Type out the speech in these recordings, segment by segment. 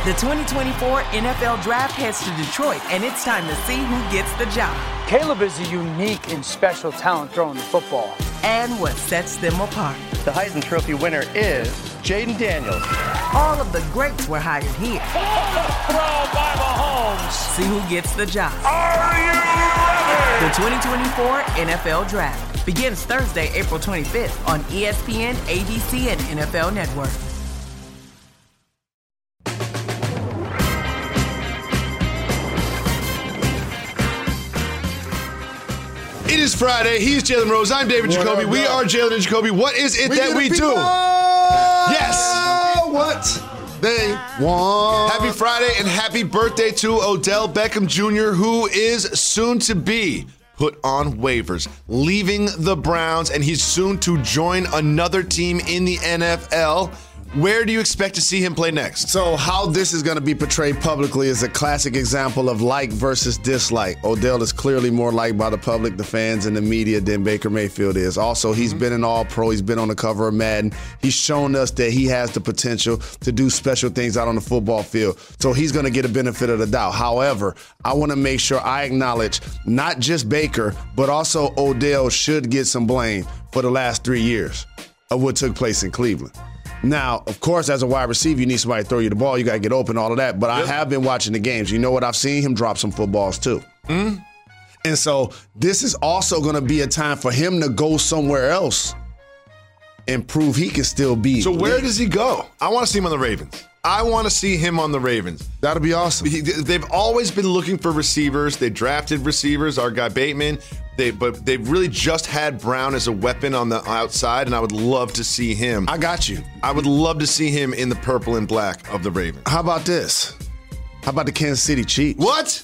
The 2024 NFL Draft heads to Detroit, and it's time to see who gets the job. Caleb is a unique and special talent throwing the football. And what sets them apart. The Heisman Trophy winner is Jaden Daniels. All of the greats were hired here. Throw by Mahomes. See who gets the job. Are you ready? The 2024 NFL Draft begins Thursday, April 25th on ESPN, ABC, and NFL Network. It is Friday. He's Jalen Rose. I'm David Jacoby. We are Jalen and Jacoby. What is it that we do? Yes. What they want. Happy Friday and happy birthday to Odell Beckham Jr., who is soon to be put on waivers, leaving the Browns, and he's soon to join another team in the NFL. Where do you expect to see him play next? So how this is going to be portrayed publicly is a classic example of like versus dislike. Odell is clearly more liked by the public, the fans, and the media than Baker Mayfield is. Also, he's been an all-pro. He's been on the cover of Madden. He's shown us that he has the potential to do special things out on the football field. So he's going to get a benefit of the doubt. However, I want to make sure I acknowledge not just Baker, but also Odell should get some blame for the last 3 years of what took place in Cleveland. Now, of course, as a wide receiver, you need somebody to throw you the ball. You got to get open, all of that. But I have been watching the games. You know what? I've seen him drop some footballs, too. And so this is also going to be a time for him to go somewhere else and prove he can still be. So where does he go? I want to see him on the Ravens. That'll be awesome. They've always been looking for receivers. They drafted receivers, our guy Bateman. But they've really just had Brown as a weapon on the outside, and I would love to see him. I got you. I would love to see him in the purple and black of the Ravens. How about this? How about the Kansas City Chiefs? What?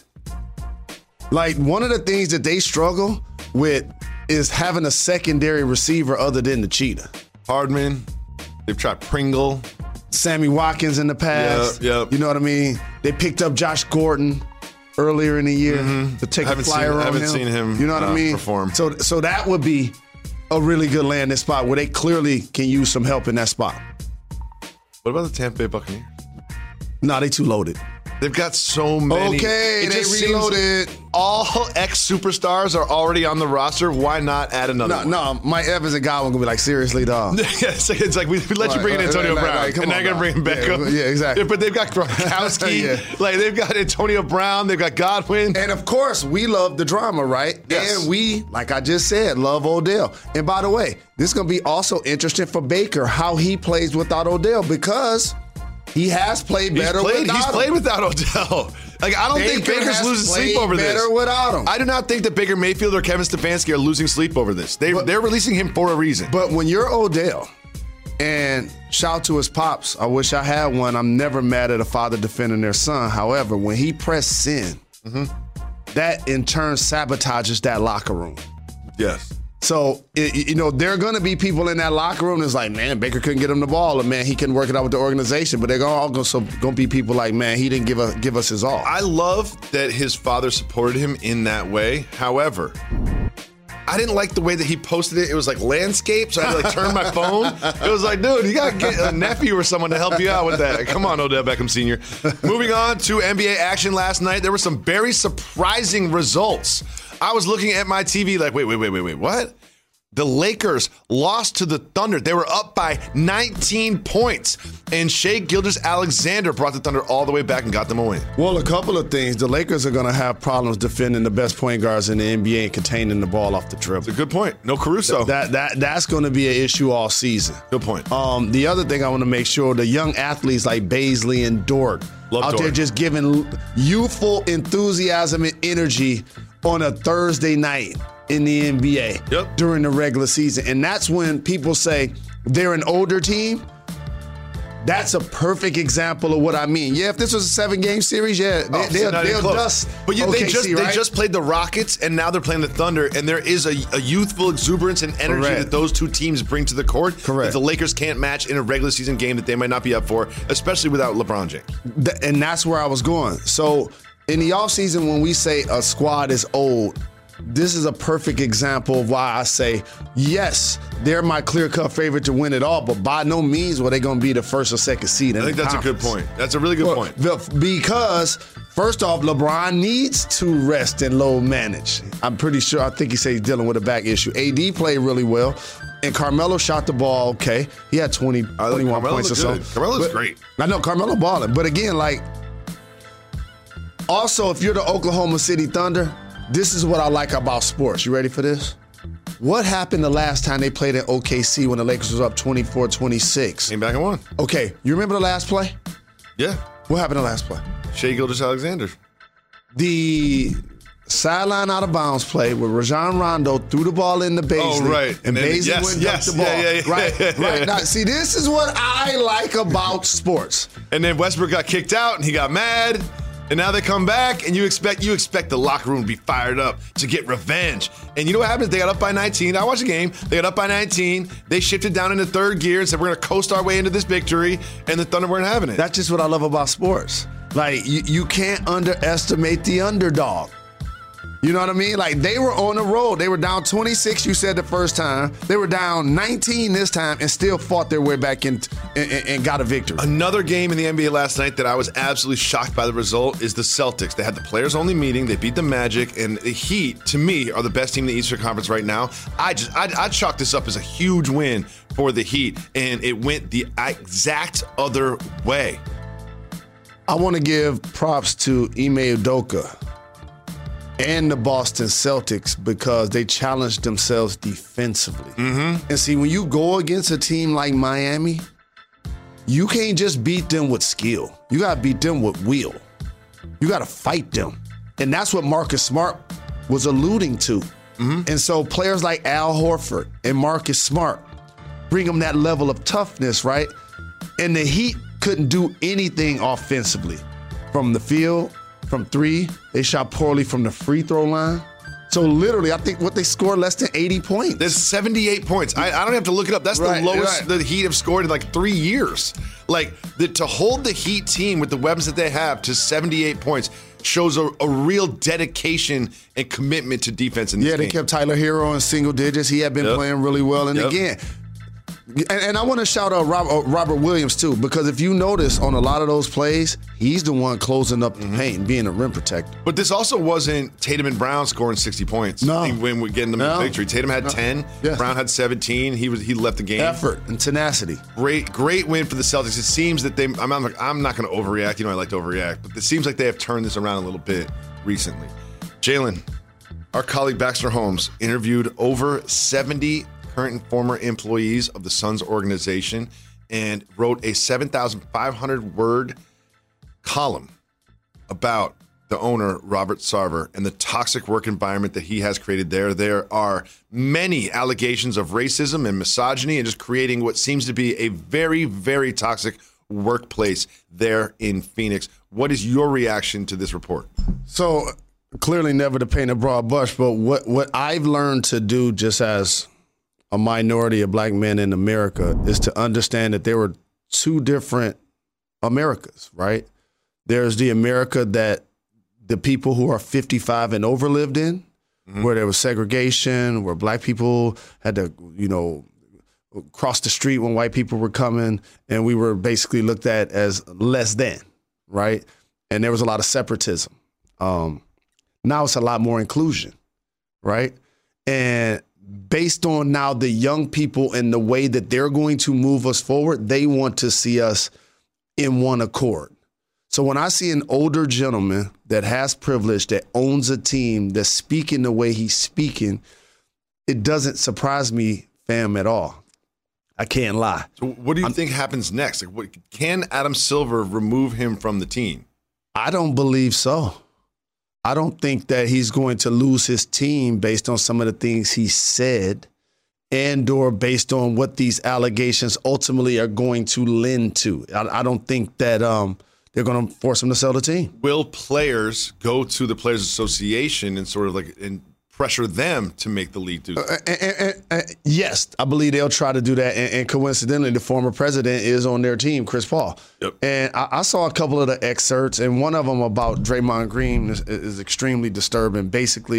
Like, one of the things that they struggle with is having a secondary receiver other than the Cheetah. Hardman. They've tried Pringle. Sammy Watkins in the past. Yep. You know what I mean? They picked up Josh Gordon earlier in the year to take a flyer on him. I haven't seen him you know what I mean? Perform. So that would be a really good landing spot where they clearly can use some help in that spot. What about the Tampa Bay Buccaneers? No, they too loaded. They've got so many. Okay, they reloaded. All ex-superstars are already on the roster. Why not add another one? No, Mike Evans and Godwin going to be like, seriously, dog. It's like we let you bring in Antonio Brown, and now you're going to bring him back up. Yeah, exactly. But they've got Gronkowski. Like, they've got Antonio Brown. They've got Godwin. And, of course, we love the drama, right? Yes. And we, like I just said, love Odell. And, by the way, this is going to be also interesting for Baker, how he plays without Odell, because he has played better without him. He's played without Odell. Like, I don't think Baker's losing sleep over this. Better without him. I do not think that Baker Mayfield or Kevin Stefanski are losing sleep over this. They're releasing him for a reason. But when you're Odell, and shout to his pops, I wish I had one. I'm never mad at a father defending their son. However, when he pressed sin, that in turn sabotages that locker room. Yes. So, there are going to be people in that locker room that's like, man, Baker couldn't get him the ball, or man, he couldn't work it out with the organization. But they're all going to be people like, man, he didn't give us his all. I love that his father supported him in that way. However, I didn't like the way that he posted it. It was like landscape, so I had to turn my phone. It was like, dude, you got to get a nephew or someone to help you out with that. Come on, Odell Beckham Sr. Moving on to NBA action last night, there were some very surprising results. I was looking at my TV like, wait, what? The Lakers lost to the Thunder. They were up by 19 points. And Shai Gilgeous-Alexander brought the Thunder all the way back and got them a win. Well, a couple of things. The Lakers are going to have problems defending the best point guards in the NBA and containing the ball off the dribble. It's a good point. No Caruso. That's going to be an issue all season. Good point. The other thing I want to make sure, the young athletes like Baisley and Dort there just giving youthful enthusiasm and energy on a Thursday night in the NBA during the regular season. And that's when people say they're an older team. That's a perfect example of what I mean. Yeah, if this was a 7-game series, they'll dust. But OKC, they just played the Rockets, and now they're playing the Thunder, and there is a youthful exuberance and energy that those two teams bring to the court that the Lakers can't match in a regular season game that they might not be up for, especially without LeBron James. And that's where I was going. So in the offseason, when we say a squad is old, this is a perfect example of why I say, yes, they're my clear-cut favorite to win it all, but by no means were they going to be the first or second seed in the conference. I think that's a good point. That's a really good point. Because, first off, LeBron needs to rest and load manage. I think he said he's dealing with a back issue. AD played really well, and Carmelo shot the ball okay. He had 21 points or so. Carmelo's great. I know, Carmelo balling. But again, also, if you're the Oklahoma City Thunder, this is what I like about sports. You ready for this? What happened the last time they played in OKC when the Lakers was up 24-26? Came back and won. Okay, you remember the last play? Yeah. What happened the last play? Shai Gilgeous-Alexander. The sideline out of bounds play where Rajon Rondo threw the ball in the Baisley. Oh, right. And Baisley went and dunked the ball. Right. Now, see, this is what I like about sports. And then Westbrook got kicked out and he got mad. And now they come back, and you expect the locker room to be fired up to get revenge. And you know what happens? They got up by 19. I watched the game. They got up by 19. They shifted down into third gear and said, we're going to coast our way into this victory. And the Thunder weren't having it. That's just what I love about sports. You can't underestimate the underdog. You know what I mean? They were on the road. They were down 26, you said the first time. They were down 19 this time and still fought their way back in and got a victory. Another game in the NBA last night that I was absolutely shocked by the result is the Celtics. They had the players-only meeting. They beat the Magic. And the Heat, to me, are the best team in the Eastern Conference right now. I'd chalk this up as a huge win for the Heat. And it went the exact other way. I want to give props to Ime Udoka and the Boston Celtics because they challenged themselves defensively. Mm-hmm. And see, when you go against a team like Miami, you can't just beat them with skill. You got to beat them with will. You got to fight them. And that's what Marcus Smart was alluding to. Mm-hmm. And so players like Al Horford and Marcus Smart bring them that level of toughness, right? And the Heat couldn't do anything offensively from the field. From three, they shot poorly from the free throw line. So literally, I think they scored less than 80 points. There's 78 points. I don't have to look it up. That's the lowest the Heat have scored in 3 years. To hold the Heat team with the weapons that they have to 78 points shows a real dedication and commitment to defense in this game. They kept Tyler Hero in single digits. He had been playing really well. And again, and I want to shout out Robert Williams, too, because if you notice on a lot of those plays, he's the one closing up the paint and being a rim protector. But this also wasn't Tatum and Brown scoring 60 points. No. When we're getting them the victory. Tatum had 10. Yes. Brown had 17. He left the game. Effort and tenacity. Great win for the Celtics. It seems that I'm not going to overreact. You know I like to overreact. But it seems like they have turned this around a little bit recently. Jalen, our colleague Baxter Holmes interviewed over 70 current and former employees of the Suns organization and wrote a 7,500-word column about the owner, Robert Sarver, and the toxic work environment that he has created there. There are many allegations of racism and misogyny and just creating what seems to be a very, very toxic workplace there in Phoenix. What is your reaction to this report? So, clearly never to paint a broad brush, but what I've learned to do just as a minority of black men in America is to understand that there were two different Americas, right? There's the America that the people who are 55 and over lived in, where there was segregation, where black people had to, cross the street when white people were coming, and we were basically looked at as less than, right? And there was a lot of separatism. Now it's a lot more inclusion, right? And based on now the young people and the way that they're going to move us forward, they want to see us in one accord. So when I see an older gentleman that has privilege, that owns a team, that's speaking the way he's speaking, it doesn't surprise me, fam, at all. I can't lie. So what do you think happens next? Can Adam Silver remove him from the team? I don't believe so. I don't think that he's going to lose his team based on some of the things he said and or based on what these allegations ultimately are going to lend to. I don't think that they're going to force him to sell the team. Will players go to the Players Association and sort of and pressure them to make the league do that? Yes, I believe they'll try to do that. And coincidentally, the former president is on their team, Chris Paul. Yep. And I saw a couple of the excerpts, and one of them about Draymond Green is extremely disturbing. Basically,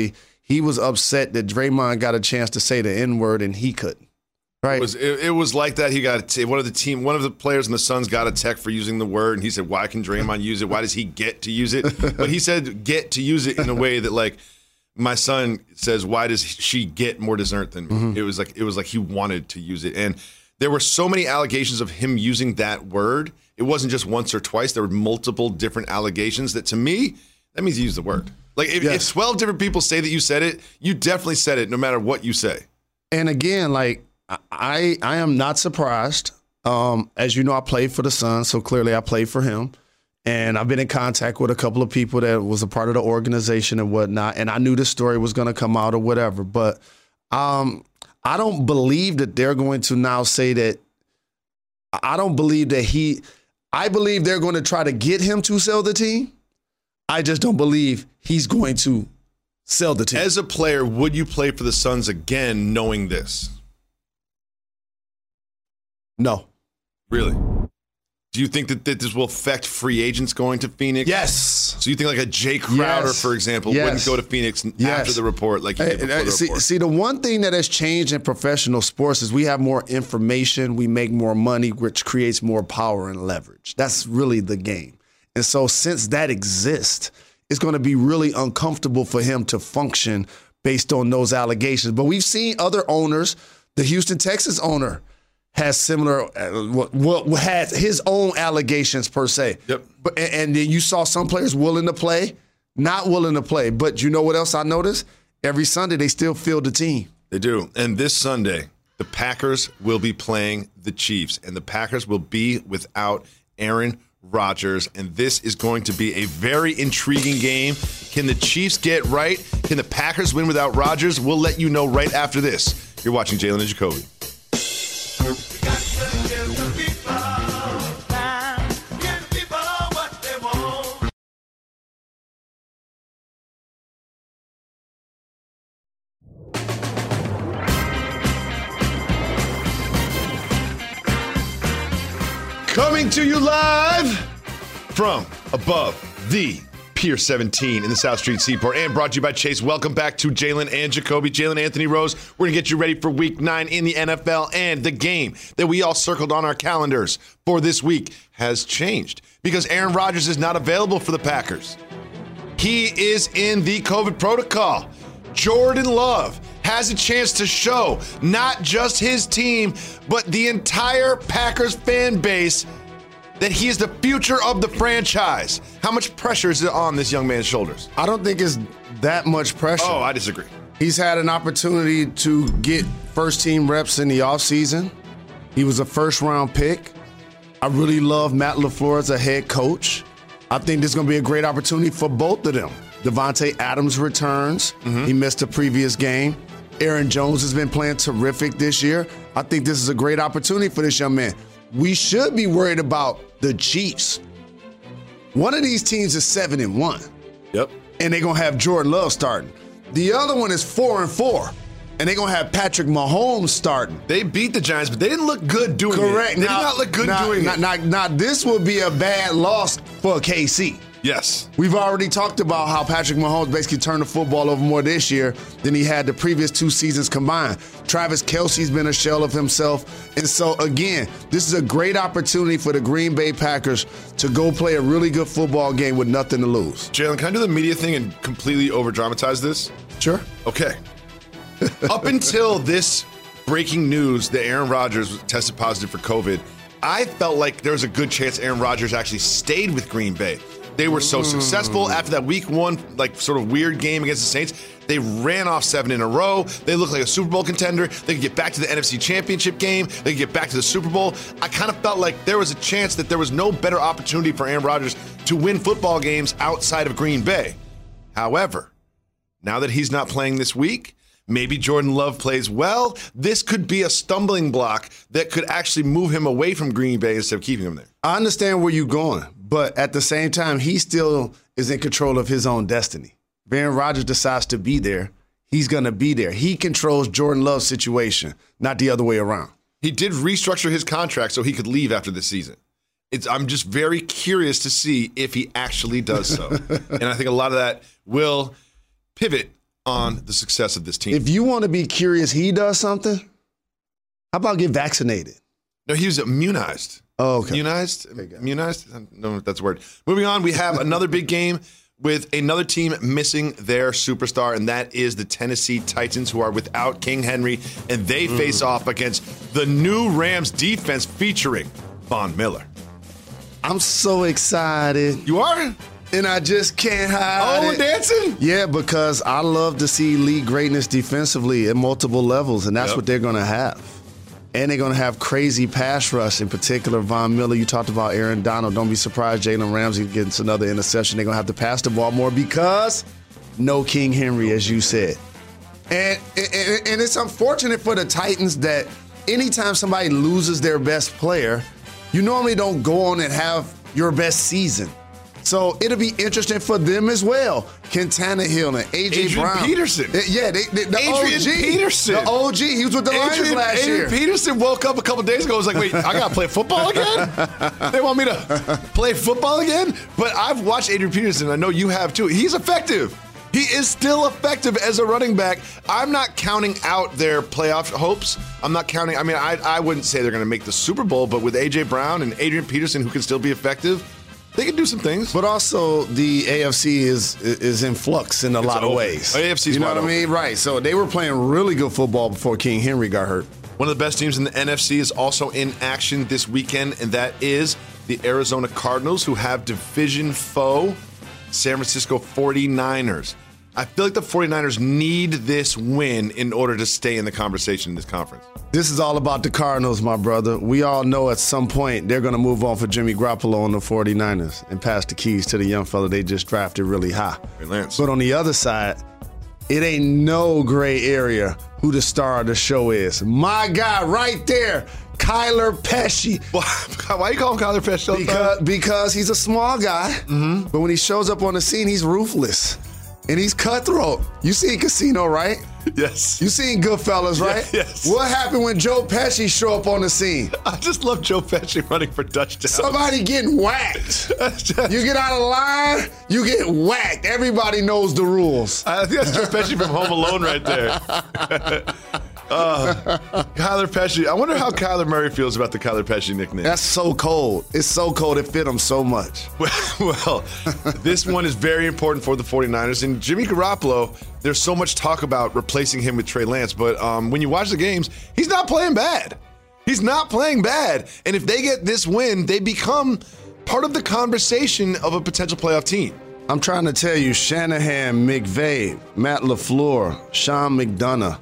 he was upset that Draymond got a chance to say the N-word and he couldn't. Right. It was like that. He got one of the players in the Suns got a tech for using the word, and he said, "Why can Draymond use it? Why does he get to use it?" But he said, "Get to use it in a way that like my son says, why does she get more dessert than me?" Mm-hmm. It was like he wanted to use it, and there were so many allegations of him using that word. It wasn't just once or twice. There were multiple different allegations that, to me, that means you use the word. Like if 12 different people say that you said it, you definitely said it, no matter what you say. And again, like. I am not surprised. As you know, I played for the Suns, so clearly I played for him. And I've been in contact with a couple of people that was a part of the organization and whatnot, and I knew this story was going to come out or whatever. But I don't believe that they're going to now say that. I don't believe that I believe they're going to try to get him to sell the team. I just don't believe he's going to sell the team. As a player, would you play for the Suns again knowing this? No. Really? Do you think that this will affect free agents going to Phoenix? Yes. So you think like a Jay Crowder, for example, wouldn't go to Phoenix after the report like he did before the report? See, the one thing that has changed in professional sports is we have more information, we make more money, which creates more power and leverage. That's really the game. And so since that exists, it's going to be really uncomfortable for him to function based on those allegations. But we've seen other owners, the Houston Texans owner, has similar, has his own allegations per se. Yep. And then you saw some players willing to play, not willing to play. But you know what else I noticed? Every Sunday they still field the team. They do. And this Sunday, the Packers will be playing the Chiefs, and the Packers will be without Aaron Rodgers. And this is going to be a very intriguing game. Can the Chiefs get right? Can the Packers win without Rodgers? We'll let you know right after this. You're watching Jalen and Jacoby. Coming to you live from above the Pier 17 in the South Street Seaport, and brought to you by Chase. Welcome back to Jalen and Jacoby. Jalen Anthony Rose. We're going to get you ready for Week 9 in the NFL, and the game that we all circled on our calendars for this week has changed because Aaron Rodgers is not available for the Packers. He is in the COVID protocol. Jordan Love has a chance to show not just his team, but the entire Packers fan base that he is the future of the franchise. How much pressure is on this young man's shoulders? I don't think it's that much pressure. Oh, I disagree. He's had an opportunity to get first-team reps in the offseason. He was a first-round pick. I really love Matt LaFleur as a head coach. I think this is going to be a great opportunity for both of them. Devontae Adams returns. Mm-hmm. He missed the previous game. Aaron Jones has been playing terrific this year. I think this is a great opportunity for this young man. We should be worried about the Chiefs. One of these teams is 7-1. Yep. And they're going to have Jordan Love starting. The other one is 4-4. And they're going to have Patrick Mahomes starting. They beat the Giants, but they didn't look good doing it. Correct. They did not look good doing it. Now, this will be a bad loss for KC. Yes. We've already talked about how Patrick Mahomes basically turned the football over more this year than he had the previous 2 seasons combined. Travis Kelce's been a shell of himself. And so, again, this is a great opportunity for the Green Bay Packers to go play a really good football game with nothing to lose. Jalen, can I do the media thing and completely over-dramatize this? Sure. Okay. Up until this breaking news that Aaron Rodgers tested positive for COVID, I felt like there was a good chance Aaron Rodgers actually stayed with Green Bay. They were so successful after that week 1, like sort of weird game against the Saints. They ran off 7 in a row. They looked like a Super Bowl contender. They could get back to the NFC Championship game. They could get back to the Super Bowl. I kind of felt like there was a chance that there was no better opportunity for Aaron Rodgers to win football games outside of Green Bay. However, now that he's not playing this week, maybe Jordan Love plays well. This could be a stumbling block that could actually move him away from Green Bay instead of keeping him there. I understand where you're going, but at the same time, he still is in control of his own destiny. If Aaron Rodgers decides to be there, he's going to be there. He controls Jordan Love's situation, not the other way around. He did restructure his contract so he could leave after this season. I'm just very curious to see if he actually does so. And I think a lot of that will pivot on the success of this team. If you want to be curious, he does something. How about get vaccinated? No, he was immunized. Oh, okay. Immunized? Immunized? I don't know if that's a word. Moving on, we have another big game with another team missing their superstar, and that is the Tennessee Titans, who are without King Henry, and they face off against the new Rams defense featuring Von Miller. I'm so excited. You are? And I just can't hide it. Dancing? Yeah, because I love to see elite greatness defensively at multiple levels, and that's what they're going to have. And they're going to have crazy pass rush, in particular Von Miller. You talked about Aaron Donald. Don't be surprised Jalen Ramsey gets another interception. They're going to have to pass the ball more because no King Henry, as you said. And it's unfortunate for the Titans that anytime somebody loses their best player, you normally don't go on and have your best season. So it'll be interesting for them as well. Ken Tannehill and A.J. Brown. Peterson. Yeah, the Adrian OG. Peterson. The OG. He was with the Lions last year. Adrian Peterson woke up a couple days ago and was like, wait, I got to play football again? They want me to play football again? But I've watched Adrian Peterson. I know you have too. He's effective. He is still effective as a running back. I'm not counting out their playoff hopes. I'm not counting. I mean, I wouldn't say they're going to make the Super Bowl, but with A.J. Brown and Adrian Peterson, who can still be effective, they can do some things. But also, the AFC is in flux in a lot of ways. AFC's you know what I mean? Right. So they were playing really good football before King Henry got hurt. One of the best teams in the NFC is also in action this weekend, and that is the Arizona Cardinals, who have division foe San Francisco 49ers. I feel like the 49ers need this win in order to stay in the conversation in this conference. This is all about the Cardinals, my brother. We all know at some point they're going to move on for Jimmy Garoppolo on the 49ers and pass the keys to the young fella they just drafted really high. But on the other side, it ain't no gray area who the star of the show is. My guy right there, Kyler Pesci. Why you call him Kyler Pesci? Because he's a small guy, but when he shows up on the scene, he's ruthless. And he's cutthroat. You seen Casino, right? Yes. You seen Goodfellas, right? Yes. What happened when Joe Pesci show up on the scene? I just love Joe Pesci running for touchdowns. Somebody getting whacked. You get out of line, you get whacked. Everybody knows the rules. I think that's Joe Pesci from Home Alone right there. Kyler Pesci. I wonder how Kyler Murray feels about the Kyler Pesci nickname. That's so cold. It's so cold. It fit him so much. Well, this one is very important for the 49ers. And Jimmy Garoppolo, there's so much talk about replacing him with Trey Lance. But when you watch the games, he's not playing bad. He's not playing bad. And if they get this win, they become part of the conversation of a potential playoff team. I'm trying to tell you, Shanahan, McVay, Matt LaFleur, Sean McDonough,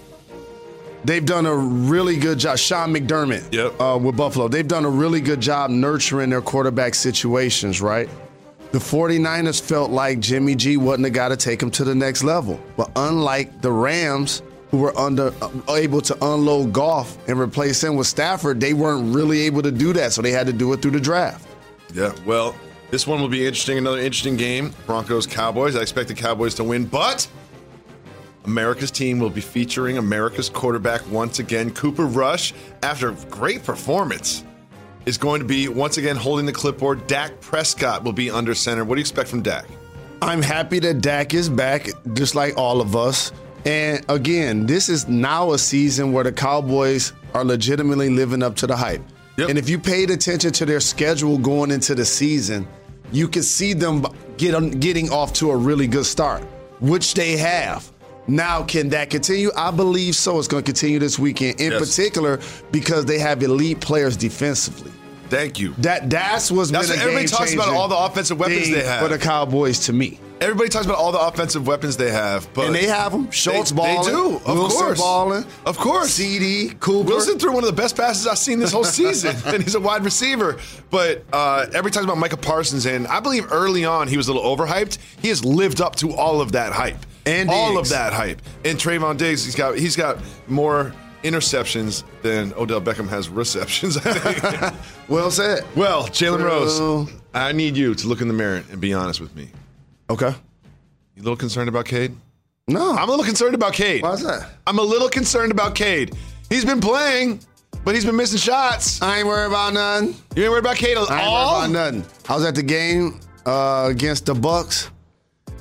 they've done a really good job. Sean McDermott with Buffalo. They've done a really good job nurturing their quarterback situations, right? The 49ers felt like Jimmy G wasn't the guy to take them to the next level. But unlike the Rams, who were able to unload Goff and replace him with Stafford, they weren't really able to do that, so they had to do it through the draft. Yeah, well, this one will be interesting. Another interesting game. Broncos-Cowboys. I expect the Cowboys to win, but America's team will be featuring America's quarterback once again. Cooper Rush, after a great performance, is going to be once again holding the clipboard. Dak Prescott will be under center. What do you expect from Dak? I'm happy that Dak is back, just like all of us. And again, this is now a season where the Cowboys are legitimately living up to the hype. Yep. And if you paid attention to their schedule going into the season, you can see them getting off to a really good start, which they have. Now, can that continue? I believe so. It's going to continue this weekend, in particular because they have elite players defensively. Thank you. That's what's been a game-changing. Everybody talks about all the offensive weapons they have for the Cowboys, to me. Everybody talks about all the offensive weapons they have, but and they have them. Schultz balling. They do, of Wilson course. Balling. Of course. CD, Cooper. Wilson threw one of the best passes I've seen this whole season, and he's a wide receiver. But everybody talks about Micah Parsons, and I believe early on he was a little overhyped. He has lived up to all of that hype. And all Diggs. of that hype. And Trayvon Diggs, he's got more interceptions than Odell Beckham has receptions, I think. Well said. Well, Jalen Rose, I need you to look in the mirror and be honest with me. Okay. You a little concerned about Cade? No. I'm a little concerned about Cade. Why is that? I'm a little concerned about Cade. He's been playing, but he's been missing shots. I ain't worried about nothing. You ain't worried about Cade at all? I ain't worried about nothing. I was at the game against the Bucks.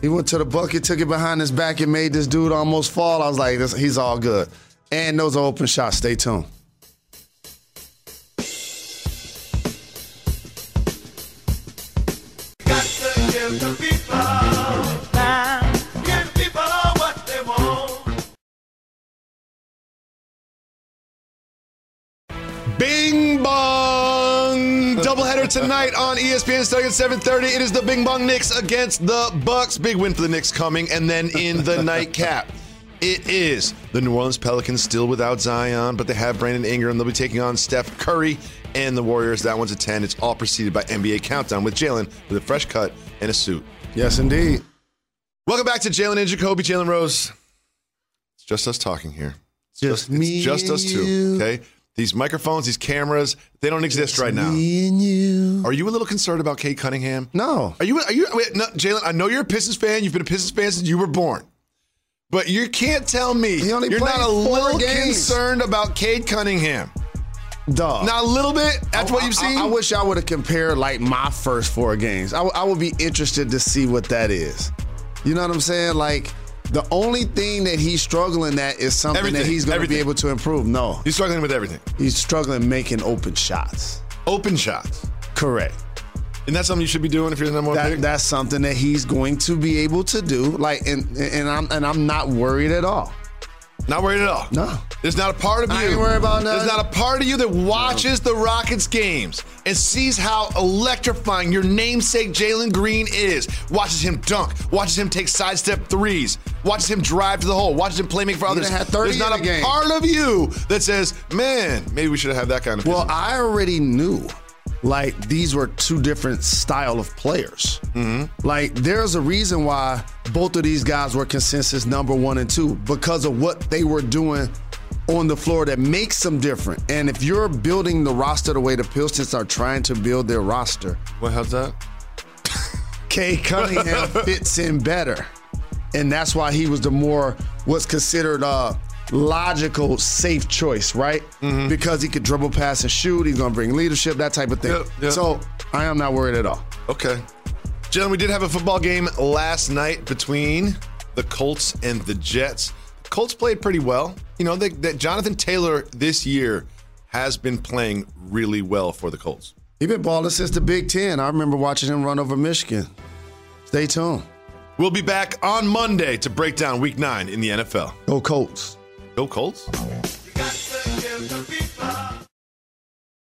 He went to the bucket, took it behind his back, and made this dude almost fall. I was like, he's all good. And those are open shots. Stay tuned. Got to give the people time. Give people what they want. Bing Bong! Doubleheader tonight on ESPN starting at 7:30. It is the Bing Bong Knicks against the Bucks. Big win for the Knicks coming. And then in the nightcap, it is the New Orleans Pelicans still without Zion, but they have Brandon Ingram. They'll be taking on Steph Curry and the Warriors. That one's at 10. It's all preceded by NBA Countdown with Jalen with a fresh cut and a suit. Yes, indeed. Welcome back to Jalen and Jacoby. Jalen Rose. It's just us talking here. Just me It's just us two, you. okay? These microphones, these cameras, they don't exist right now. Me and you. Are you a little concerned about Cade Cunningham? No. Wait, no, Jalen, I know you're a Pistons fan. You've been a Pistons fan since you were born. But you can't tell me He only you're played not a 4 little games. concerned about Cade Cunningham. Dog. Not a little bit? That's what you've seen? I wish I would have compared like my first 4 games. I would be interested to see what that is. You know what I'm saying? Like, the only thing that he's struggling at is something that Everything. he's going to be Everything. able to improve. No. He's struggling with everything. He's struggling making open shots. Open shots. Correct. And that's something you should be doing if you're the number one pick? That's something that he's going to be able to do. Like, and I'm not worried at all. Not worried at all. No. There's not a part of you. I ain't worried about nothing. There's not a part of you that watches the Rockets games and sees how electrifying your namesake Jalen Green is. Watches him dunk. Watches him take sidestep threes. Watches him drive to the hole. Watches him playmaking for others. done had 30 There's not in the a game. part of you that says, man, maybe we should have that kind of Well, business. I already knew, like, these were 2 different style of players. Like, there's a reason why both of these guys were consensus number 1 and 2 because of what they were doing on the floor that makes them different. And if you're building the roster the way the Pistons are trying to build their roster, What how's that? Cade Cunningham fits in better. And that's why he was what's considered a logical, safe choice, right? Because he could dribble, pass, and shoot. He's going to bring leadership, that type of thing. Yep. So I am not worried at all. Okay. Jalen, we did have a football game last night between the Colts and the Jets. The Colts played pretty well. You know, that Jonathan Taylor this year has been playing really well for the Colts. He's been balling since the Big Ten. I remember watching him run over Michigan. Stay tuned. We'll be back on Monday to break down Week 9 in the NFL. Go Colts. Go Colts. You got to give the people